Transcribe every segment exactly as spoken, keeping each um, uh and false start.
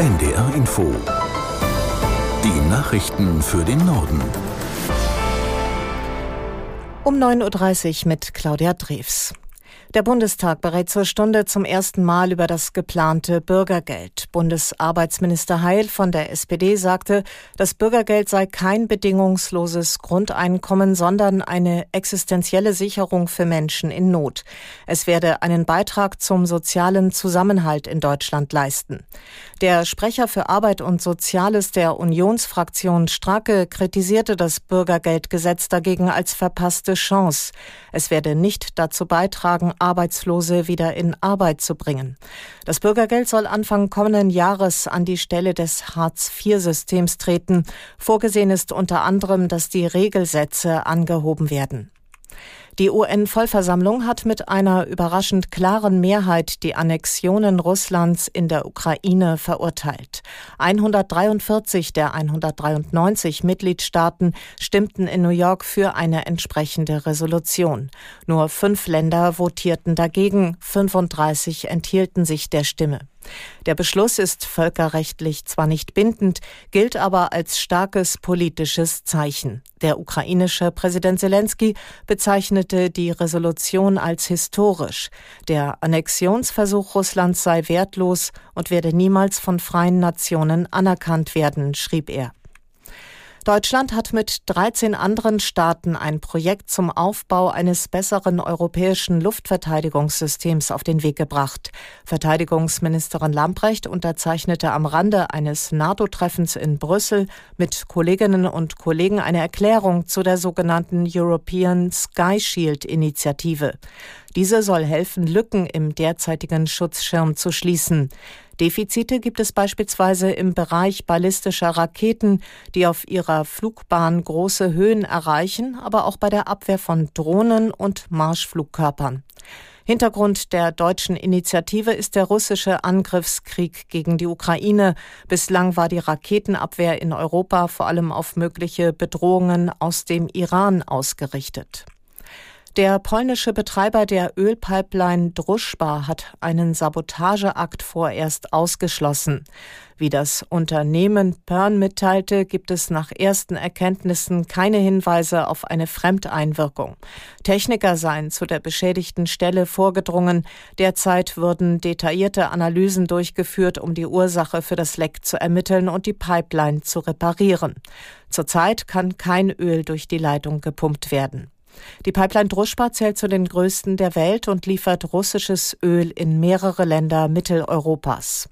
N D R Info. Die Nachrichten für den Norden. Um neun Uhr dreißig mit Claudia Drews. Der Bundestag berät zur Stunde zum ersten Mal über das geplante Bürgergeld. Bundesarbeitsminister Heil von der S P D sagte, das Bürgergeld sei kein bedingungsloses Grundeinkommen, sondern eine existenzielle Sicherung für Menschen in Not. Es werde einen Beitrag zum sozialen Zusammenhalt in Deutschland leisten. Der Sprecher für Arbeit und Soziales der Unionsfraktion Stracke kritisierte das Bürgergeldgesetz dagegen als verpasste Chance. Es werde nicht dazu beitragen, Arbeitslose wieder in Arbeit zu bringen. Das Bürgergeld soll Anfang kommenden Jahres an die Stelle des Hartz vier Systems treten. Vorgesehen ist unter anderem, dass die Regelsätze angehoben werden. Die U N-Vollversammlung hat mit einer überraschend klaren Mehrheit die Annexionen Russlands in der Ukraine verurteilt. hundertdreiundvierzig der hundertdreiundneunzig Mitgliedstaaten stimmten in New York für eine entsprechende Resolution. Nur fünf Länder votierten dagegen, fünfunddreißig enthielten sich der Stimme. Der Beschluss ist völkerrechtlich zwar nicht bindend, gilt aber als starkes politisches Zeichen. Der ukrainische Präsident Selenskyj bezeichnete die Resolution als historisch. Der Annexionsversuch Russlands sei wertlos und werde niemals von freien Nationen anerkannt werden, schrieb er. Deutschland hat mit dreizehn anderen Staaten ein Projekt zum Aufbau eines besseren europäischen Luftverteidigungssystems auf den Weg gebracht. Verteidigungsministerin Lambrecht unterzeichnete am Rande eines NATO-Treffens in Brüssel mit Kolleginnen und Kollegen eine Erklärung zu der sogenannten European Sky Shield-Initiative. Diese soll helfen, Lücken im derzeitigen Schutzschirm zu schließen. Defizite gibt es beispielsweise im Bereich ballistischer Raketen, die auf ihrer Flugbahn große Höhen erreichen, aber auch bei der Abwehr von Drohnen und Marschflugkörpern. Hintergrund der deutschen Initiative ist der russische Angriffskrieg gegen die Ukraine. Bislang war die Raketenabwehr in Europa vor allem auf mögliche Bedrohungen aus dem Iran ausgerichtet. Der polnische Betreiber der Ölpipeline Drużba hat einen Sabotageakt vorerst ausgeschlossen. Wie das Unternehmen Pern mitteilte, gibt es nach ersten Erkenntnissen keine Hinweise auf eine Fremdeinwirkung. Techniker seien zu der beschädigten Stelle vorgedrungen. Derzeit würden detaillierte Analysen durchgeführt, um die Ursache für das Leck zu ermitteln und die Pipeline zu reparieren. Zurzeit kann kein Öl durch die Leitung gepumpt werden. Die Pipeline Drużba zählt zu den größten der Welt und liefert russisches Öl in mehrere Länder Mitteleuropas.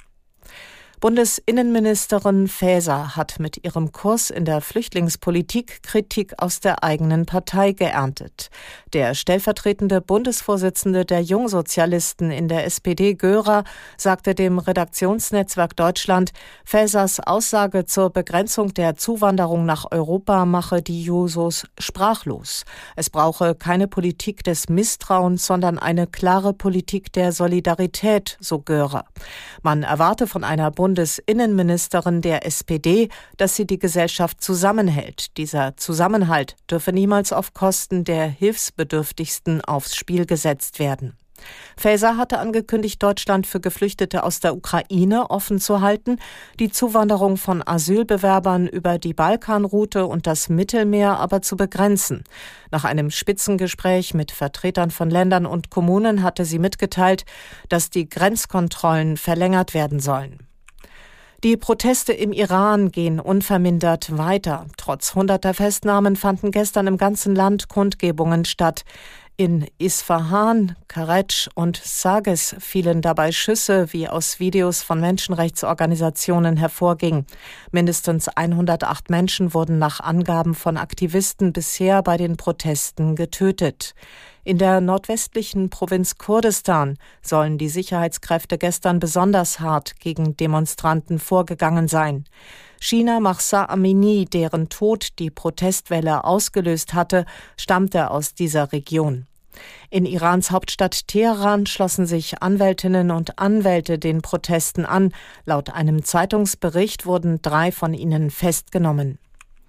Bundesinnenministerin Faeser hat mit ihrem Kurs in der Flüchtlingspolitik Kritik aus der eigenen Partei geerntet. Der stellvertretende Bundesvorsitzende der Jungsozialisten in der S P D, Görer, sagte dem Redaktionsnetzwerk Deutschland, Faesers Aussage zur Begrenzung der Zuwanderung nach Europa mache die Jusos sprachlos. Es brauche keine Politik des Misstrauens, sondern eine klare Politik der Solidarität, so Görer. Man erwarte von einer Bundesinnenministerin der S P D, dass sie die Gesellschaft zusammenhält. Dieser Zusammenhalt dürfe niemals auf Kosten der Hilfsbedürftigsten aufs Spiel gesetzt werden. Faeser hatte angekündigt, Deutschland für Geflüchtete aus der Ukraine offen zu halten, die Zuwanderung von Asylbewerbern über die Balkanroute und das Mittelmeer aber zu begrenzen. Nach einem Spitzengespräch mit Vertretern von Ländern und Kommunen hatte sie mitgeteilt, dass die Grenzkontrollen verlängert werden sollen. Die Proteste im Iran gehen unvermindert weiter. Trotz hunderter Festnahmen fanden gestern im ganzen Land Kundgebungen statt. In Isfahan, Karaj und Sages fielen dabei Schüsse, wie aus Videos von Menschenrechtsorganisationen hervorging. Mindestens hundertacht Menschen wurden nach Angaben von Aktivisten bisher bei den Protesten getötet. In der nordwestlichen Provinz Kurdistan sollen die Sicherheitskräfte gestern besonders hart gegen Demonstranten vorgegangen sein. Shina Mahsa Amini, deren Tod die Protestwelle ausgelöst hatte, stammte aus dieser Region. In Irans Hauptstadt Teheran schlossen sich Anwältinnen und Anwälte den Protesten an. Laut einem Zeitungsbericht wurden drei von ihnen festgenommen.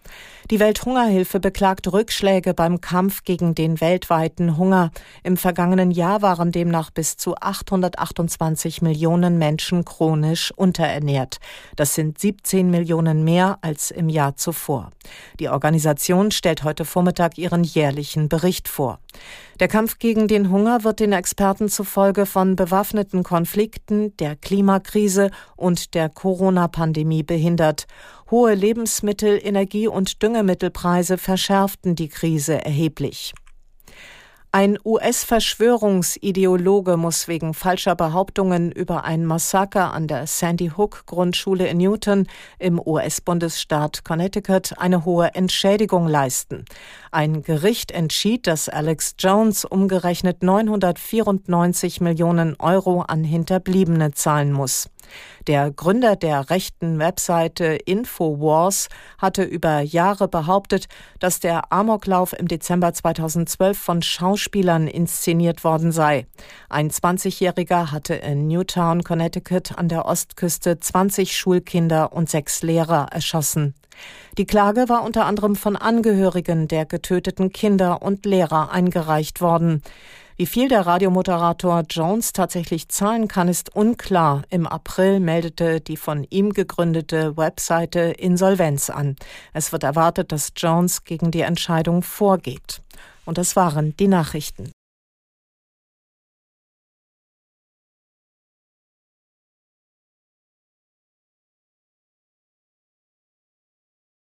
Die Welthungerhilfe beklagt Rückschläge beim Kampf gegen den weltweiten Hunger. Im vergangenen Jahr waren demnach bis zu achthundertachtundzwanzig Millionen Menschen chronisch unterernährt. Das sind siebzehn Millionen mehr als im Jahr zuvor. Die Organisation stellt heute Vormittag ihren jährlichen Bericht vor. Der Kampf gegen den Hunger wird den Experten zufolge von bewaffneten Konflikten, der Klimakrise und der Corona-Pandemie behindert. Hohe Lebensmittel-, Energie- und Düngemittelpreise verschärften die Krise erheblich. Ein U S-Verschwörungsideologe muss wegen falscher Behauptungen über ein Massaker an der Sandy Hook Grundschule in Newton im U S-Bundesstaat Connecticut eine hohe Entschädigung leisten. Ein Gericht entschied, dass Alex Jones umgerechnet neunhundertvierundneunzig Millionen Euro an Hinterbliebene zahlen muss. Der Gründer der rechten Webseite Infowars hatte über Jahre behauptet, dass der Amoklauf im Dezember zweitausendzwölf von Schauspielern inszeniert worden sei. Ein zwanzigjähriger hatte in Newtown, Connecticut an der Ostküste zwanzig Schulkinder und sechs Lehrer erschossen. Die Klage war unter anderem von Angehörigen der getöteten Kinder und Lehrer eingereicht worden. Wie viel der Radiomoderator Jones tatsächlich zahlen kann, ist unklar. Im April meldete die von ihm gegründete Webseite Insolvenz an. Es wird erwartet, dass Jones gegen die Entscheidung vorgeht. Und das waren die Nachrichten.